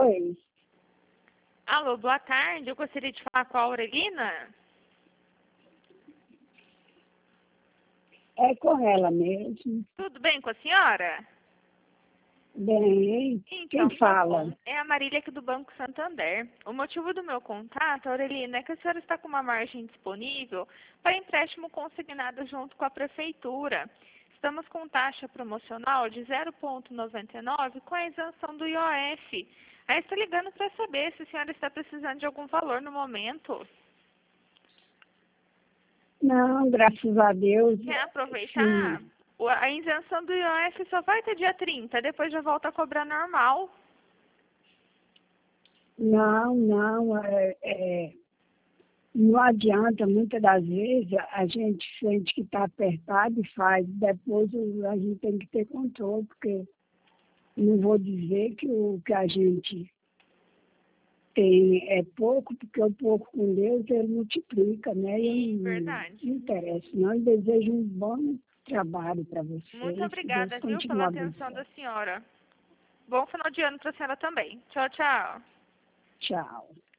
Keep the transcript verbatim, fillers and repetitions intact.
Oi, Alô, boa tarde. Eu gostaria de falar com a Aurelina. é com ela mesmo. Tudo bem com a senhora? Bem, Então, quem tá fala? bom. É a Marília aqui do Banco Santander. O motivo do meu contato, Aurelina, é que a senhora está com uma margem disponível para empréstimo consignado junto com a prefeitura. Estamos com taxa promocional de zero vírgula noventa e nove com a isenção do I O F. Aí estou ligando para saber se a senhora está precisando de algum valor no momento. Não, graças a Deus, Quer aproveitar? sim. O- A isenção do I O F só vai ter dia trinta, depois já volta a cobrar normal. Não, não, é, é, não adianta, muitas das vezes a gente sente que está apertado e faz, depois o- a gente tem que ter controle, porque não vou dizer que o que a gente tem é pouco, porque o pouco com Deus ele multiplica, né? E Sim, não, verdade. não interessa, não. Eu desejo um bom trabalho para Muito vocês, que Deus obrigada, viu, continue pela atenção abençoando. da senhora. Bom final de ano para a senhora também. Tchau, tchau. Tchau.